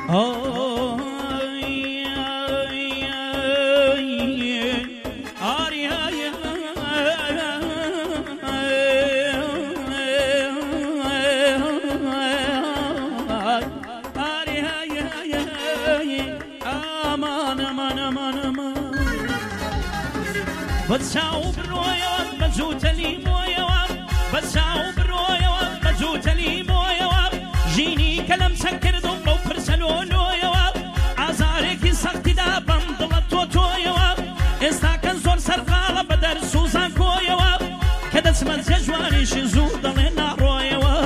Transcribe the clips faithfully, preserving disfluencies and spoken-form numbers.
بەچاو بڕۆیەوە بەجووتەلی مۆیەوە بەچاو بڕۆیەوە بەجووتەلی مۆیەوە ژینی کە لەم چەند کردم بەو پرسە لۆلۆیەوە ئازارێکی سەختیدا بەم دڵە تۆ تۆیەوە ئێستا کەن زۆر سەرقاڵە بە دەرسوزان کۆیەوە کە دەچمە جێ جوانیشی زوو دەڵێ ناڕۆیەوە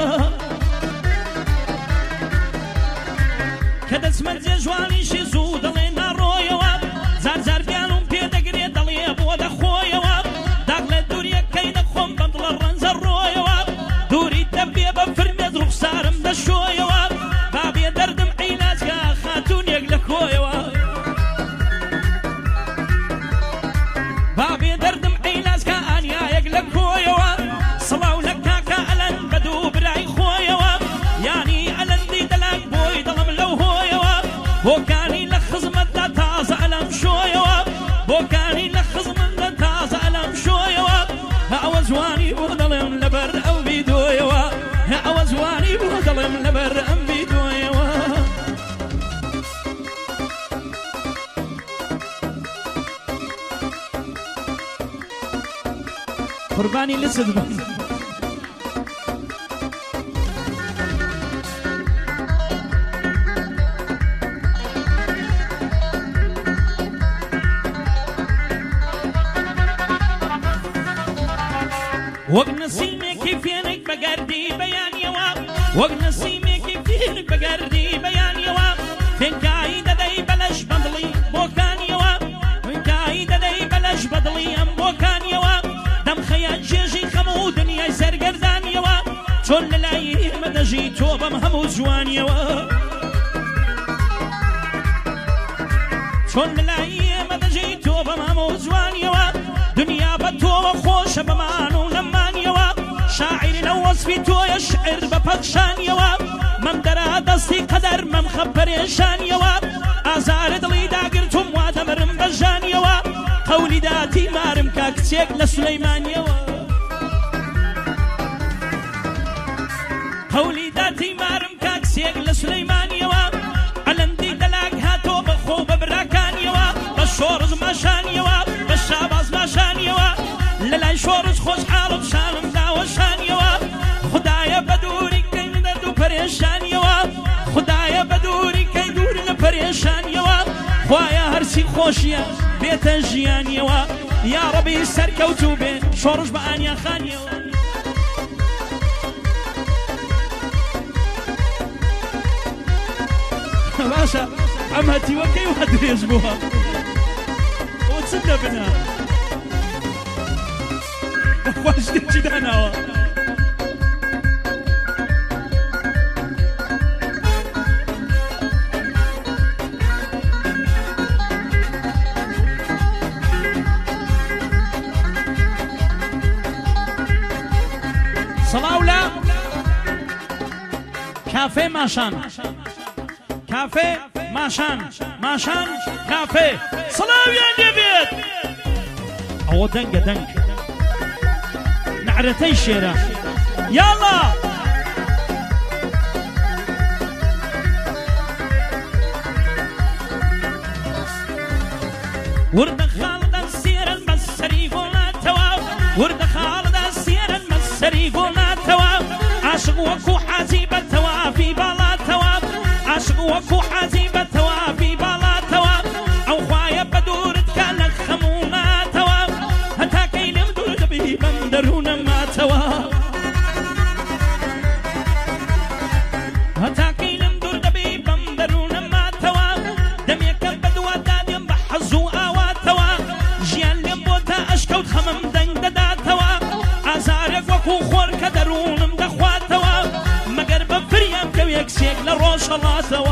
کە دەچمە جێ جوانیشی زوو دەڵێ ناڕۆیەوە زار زار بیانم پێدەگرێت دەڵێ بۆ دەخۆیەوە داغ لە دووریەکەی نەخۆم بەم دڵە ڕەنجە ڕۆیەوە دووری دەبێ بە فرمێت ڕوخسارم دەشۆیەوە بابێ دەردم عیلاجگا خاتوونێک لە کۆیەوە بابێ دەردم عیلاجگا ئانیایەک لە کۆیەوە سڵاو لە کاکە ئەلەن بە دوو برای خۆیەوە یانی ئەلەندی دەلاک بۆی دڵم لەو هۆیەوە بۆکانی لە خزمەتدا تازە ئەلەم شۆیەوە بۆکانی لە خزمەتدا تازە ئەلەم شۆیەوە ئەوە جوانی بۆ دەڵێم لەبەر ئەو بیدۆیەوە ئەوە جوانی بۆ دەڵێم لەبەر ئەم بیدۆیەوە قوربانی لست بن وەک نسیمێکی فێنێک بەگەردی بەیانیەوە وەک نسیمێکی فێنێک بەگەردی بەیانیەوە فێنکایی دەدەی بەلەش بەدڵی بۆکانیەوە فێنکایی دەدەی بەلەش بەدڵی ئەم بۆکانیەوە دەم خەیان چێژی خەموو دنیای سەرگەردانیەوە چۆن لەلای ئێمە دەژی تۆ بەم هەموو جوانیەوە چۆن لەلای ئێمە دەژی تۆ بەم هەموو جوانیەوە دنیا بە تۆوە خۆشە بەمان و نەمانیەوە شاعری لە وەسفی تۆیە شعر بە پەدشانیەوە مەم دەرا دەستی قەدەر مەم خە پەرێشانیەوە ئازارە دڵی داگرتوم وا دەمرم بەژانیەوە قەولی داتی مارم کا کچێک لە سولەیمانیەوە قەولی داتی مارم کا کچێک لە سولەیمانیەوە ئەلەندی دەلاک هاتۆ بەخۆ بە براکانیەوە بە شۆڕژ ماشانیەوە بە شاباز ماشانیەوە لەلای شۆڕش خۆشحاڵم شانم داوەشانیەوە خدایە بە دووری کەی دەرد و پەرێشانیەوە خدایە بە دووری کەی دوور لە پەرێشانیەوە خوایە هەرچی خۆشیە بێتە ژیانیەوە یا ڕەبی سەرکەوتوو بێ شۆڕش بە ئانیا خانیەوە باشە ئەم هەتیوەکەی وا درێژ بووە ئەوە چ دەبنە دەخوا شتێکی داناوە سەڵاو لە کافێ ماشان کافێ ماشان ماشان کافێ سڵاویان دەبێت ئەوە دەنگە دەنگ نعرەتەی شێرە یاڵا وردە خاڵدا سێرن بە سەری گۆڵاتەوە وردە خاڵدا سێرن بە سەری گۆڵاتەوە عاشق وەکو حاجی بە تەوافی باڵاتەوە عاشق وەکو حاجی بە تەوافی باڵاتەوە ئەو خوایە بە دوورت کا لە خەموماتەوە هەتاکەی لێم دوور دەبی بەم دەروونە ماتەوە هەتاکەی لێم دوور دەبی بەم دەروونە ماتەوە دەمێکە بەدووا دادێم بە حەز و ئاواتەوە ژیان لێم بۆ تا ئەشکەوت خەمم دەنگ دەداتەوە ئازارێک وەکو خۆر کە دەروونم دەخواتەوە مەگەر بە فریام کەوێ کچێک لە ڕۆژهەڵاتەوە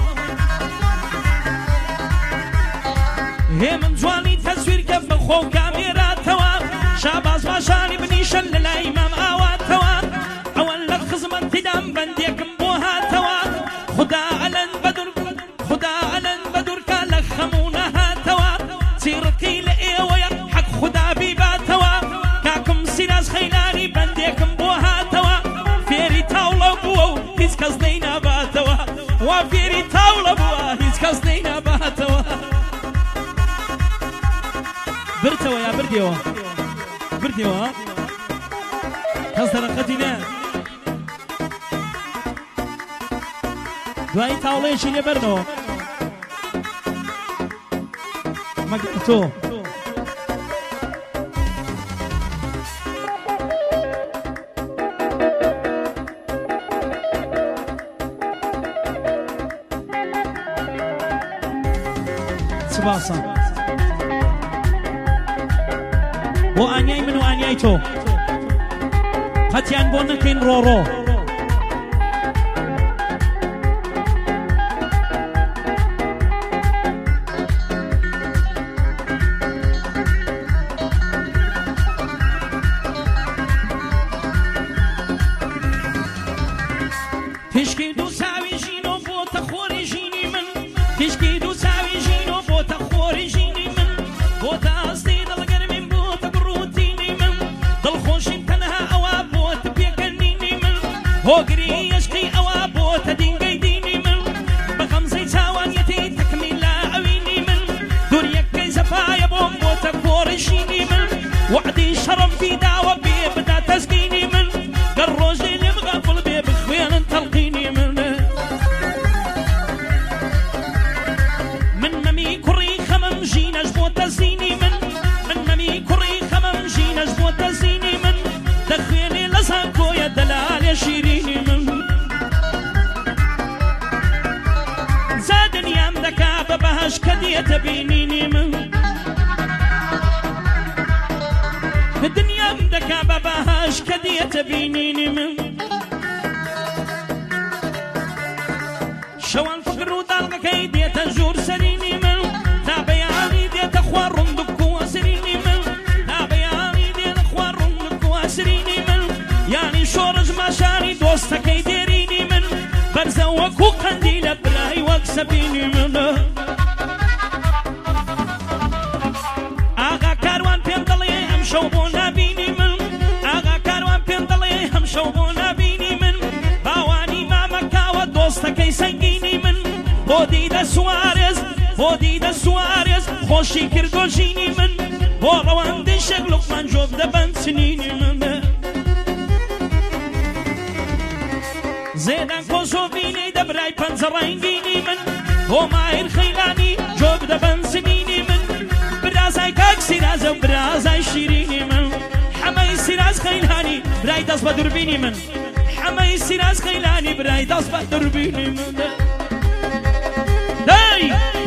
هێ من جوانی تەسویر کە بەخۆ و کامێراتەوە شاباز ماشانی بنیشە لەلای مام ئاواتەوە ئەوەن لە خزمەتیدام بەندێکم بۆ هاتەوە خدا ئەلەن بەدور وا فێری تاوڵە بووە هیچ کەس نەیناباتەوە برتەوە یا بردیەوە بردیەوە کەس دەرەقەتی نە دوایی تاوڵەیەکی لێبەرنەوە مەگە تۆ چ باسە بۆ ئانیای من و ئانیای تۆ قەتیان بۆ نەکەین ڕۆڕۆ تشکی دوو چاوی ژینۆ بۆتە خۆری ژینی من تشکی دوو چاوی ژینۆ بۆتە خۆری ژینی من بۆتە ئاستی دڵگەرمیم بۆتە بڕوتینی من دڵخۆشیم تەنها ئەوە بۆتە پێکەنینی من هۆگری عشقی ئەوە بۆتە دینگەی دینی من بە غەمزەی چاوانیەتی تەکمیلە ئەوینی من دووریەکەی زەفایە بۆم بۆتە خۆری ژینی من وعدی شەڕەفی داوە بێ بدا تەزگینی من گەر ڕۆژێ لێم غەفڵ بێ بخوێنن تەڵقینی من من مەمی کوڕی خەمم ژینەش بۆتە زینی من من مەمی کوڕی خەمم ژینەش بۆتە زینی من دەخوێنێ لە زانکۆیە دەلالێ شیرینی من زا دنیام دەکا بە بەهەش کە دێتە بینینی من دنیام دەکا بە بەهەش کە دێتە بینینی من شەوان فکر و داڵگەکەی دێتە ژوور سەرینی من تا بەیانی دێتە خوار ڕوندک و وەسرینی من تا بەیانی دێتە خوار ڕوندک و وەسرینی من یانی شۆڕژ ماشانی دۆستەکەی دێرینی من بەرزە وەکو قەندی لە برای وەک سەبینی من ئاغا کاروان پێم دەڵێ ئەم شەو بۆ نابینی من ئاغا کاروان پێم دەڵێ ئەم شەو بۆ نابینی من باوانی مامەکاوە دۆستەکەی سەنگینی من بۆ دیدە سوارێز بۆ دیدە سوارێز خۆشی کردۆژینی من بۆ ڕەوەندەی شەک لوقمان جۆب دەبەن چنینی من زێدان کۆسۆڤینەی دەبرای پەنجە ڕەنگینی من بۆ ماهر خەیلانی جۆب دەبەن چنینی من برازای کاک سیرازە و برازای شیرینی من حەمەی سیراز خەیلانی برای دەست بە دووربینی من حەمەی سیراز خەیلانی برای دەست بە دووربینی من دەی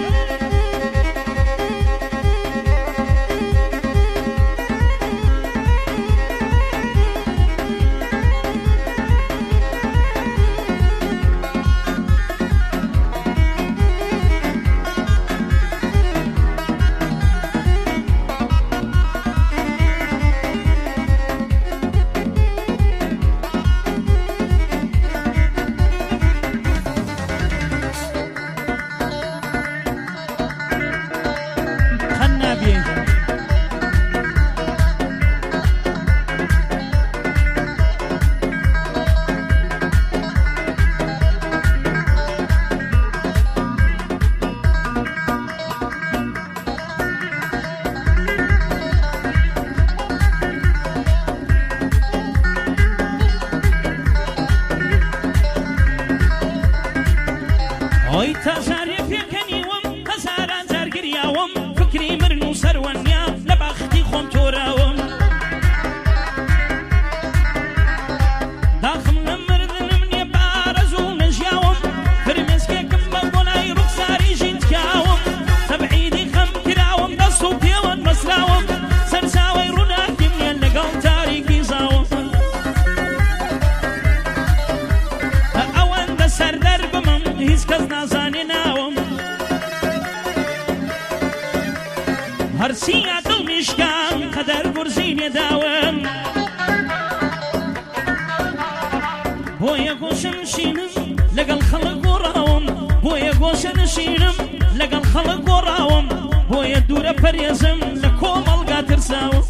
ئۆی تاژارێ پێکەنیوەم هەزاران جار گریاوەم فکری مرن و سەروەنیا لە باختی خۆم تۆراوەم داخم لە مردنم نییە بارەز و نەژیاوەم فرمێسکێکم بە بۆلای ڕوخساری ژینتکاوەم تەبعیدی خەم کراوەم دەست و پێوەن بەسراوەم سەرچاوەی ڕووناکیم نیە لەگەڵ تاریکی زاوەم ئەوەندە سەردەر بمم هیچ کەس نازانێ ناوم هەرچی ئەدڵ میشکان قەدەر گورزینێ داوم بۆیە گۆشە نشینم لەگەڵ خەڵک گۆڕاوم بۆیە گۆشە نشینم لەگەڵ خەڵک گۆڕاوم بۆیە دوورە پەرێزم لە کۆمەڵگا ترساوم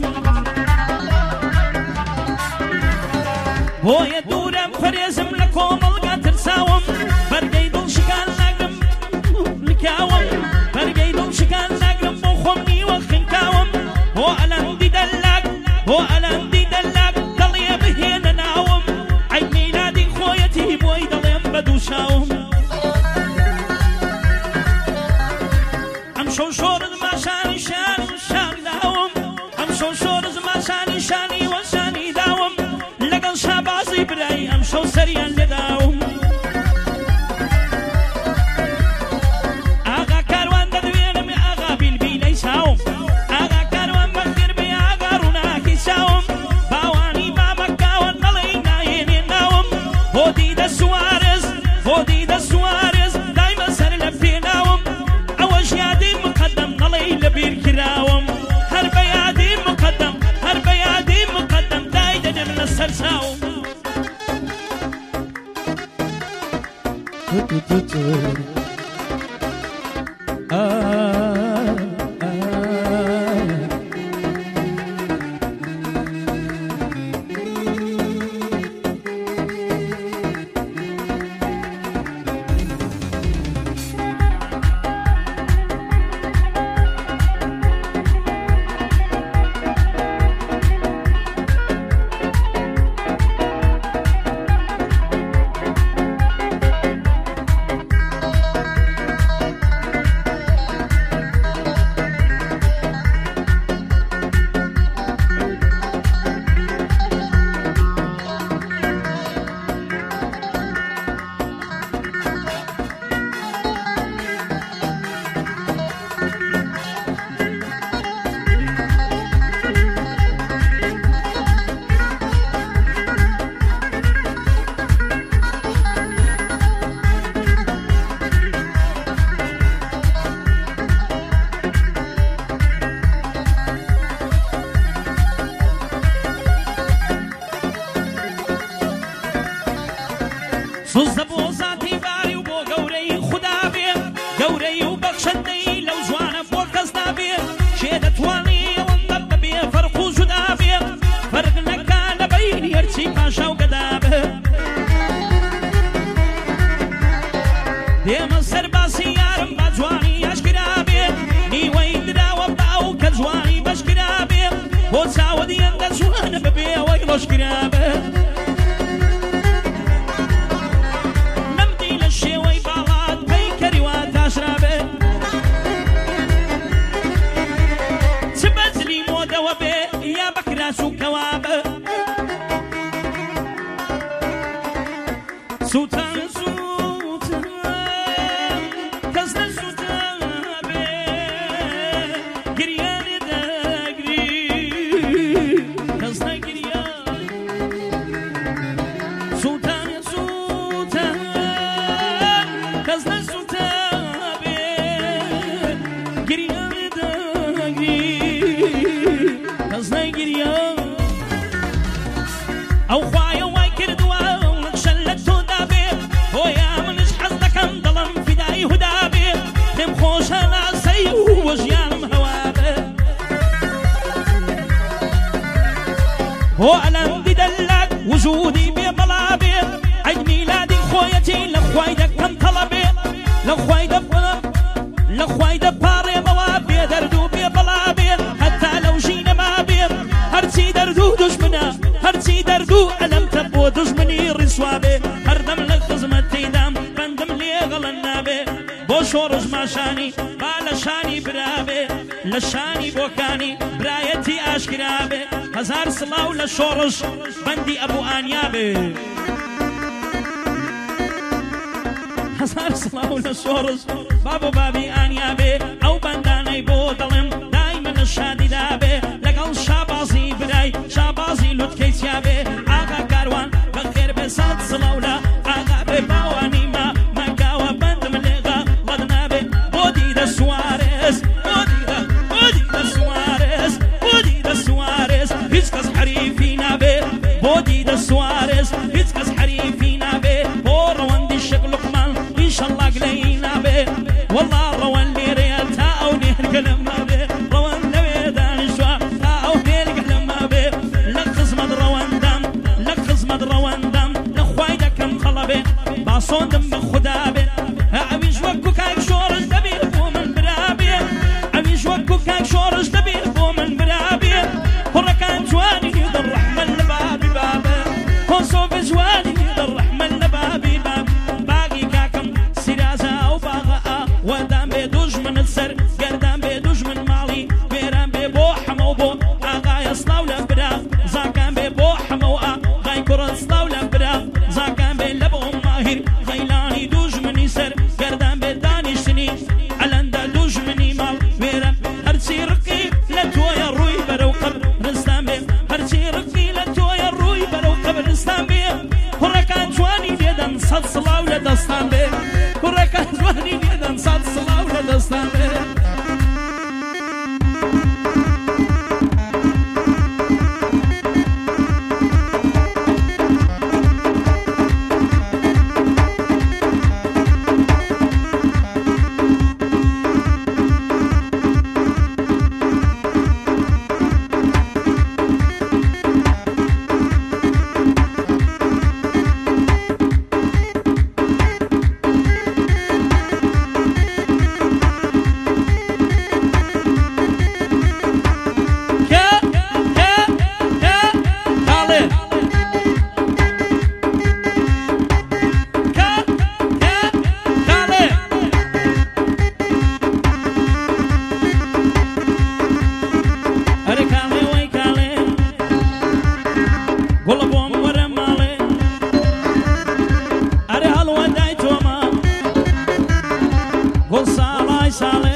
بۆیە دوورە پەرێزم لە کۆمەڵگا ترساوم بەرگەی دڵشکان سوزدە بۆ زاتی باری و بۆ گەورەی خوددا بێ گەورەی و بەخشەندەی لەو جوانە بۆ کەس نابێ شێ دەتوانی ئەوەندە بەبێ فەرق و جودا بێ فەرق نەکا لە بەینی هەرچی پاشا و گەدا بێ دێمە سەر باسی یارم با جوانی ئاشکرا بێ نیوەی دراوە باو کە جوانی بەشکرا بێ بۆ چاوەدی ئەندە جوانە بەبێ ئەوەی ڕۆژکرا بێ سووتان سووتان کەس نەسووتان بێ گریان دەگری کەس نەگریا سووتان سووتان کەس نەسووتان بێ گریان دەگری کەس نەگریا ئەو خوایە وای کردووە هو ألم بدلك وجودي ببلابي عيد ميلادي خويتي لخوايدك كم طلبي لخوايدك لخوايدك باري موابي دردو ببلابي حتى لو جينا ما بي هرتي دردو دجمنا هرتي دردو ألم تبو دجمني رسوابي هردم لخزمة تيدام بندم لي غلنابي بو شورج ماشاني بالشاني برابي لشاني بوكاني برايتي أشكرابي هزار سلاو لشورج بندي أبو آنيابي هزار سلاو لشورج بابو بابي آنيابي أو بنداني بودلم دايما الشادي دابي لقل شابازي براي شابازي لوتكيتيابي آغا كاروان بخير بسات سلاولا آغا بباواني ما مقاوة بندم لغا غدنابي بودي دا سواريز بودي دا بودي دا سواريز بودي دا سواريز هيच كاس حريفينا بي بودي دا سواريز هيच كاس حريفينا بي بو روان دي شغل قمان إن شاء الله قلينا بي والله روان لي ريال تاو نهر قلم بي روان نبي دان شوا تاو نهر قلم بي لك خزمد روان دام لك خزمد روان دام لخوايدا كم خلبي باصون دم بخدا بي أبيش وكو كاك شورج دبي بو من برابي أبيش وكو كاك شورج دبي بو من برابي هركان جواني يد الرحمن لبابي بابي كونسو بجواني يد الرحمن لبابي بابي باقي كاكم سيرازا وباغا ودام بيدوج من السر قردام بيدوج من مالي بيران بيبو حمو بو آغا يصلاو لبرا زاكان بيبو حمو آغا يكرن صلاو لبرا زاكان بيلبو ماهر غيلاني دوج مني سر قردام بيداني شني علندا دوج مني مال بيران هرسي رقي لتويا روي برو قبر رستان بي هرسي رقي لتويا روي برو قبر رستان بي هركان جواني ليدن صد صلاو لدستان بي هركان جواني ليدن صد صلاو لدستان بي گۆڵ ساڵای ساڵێ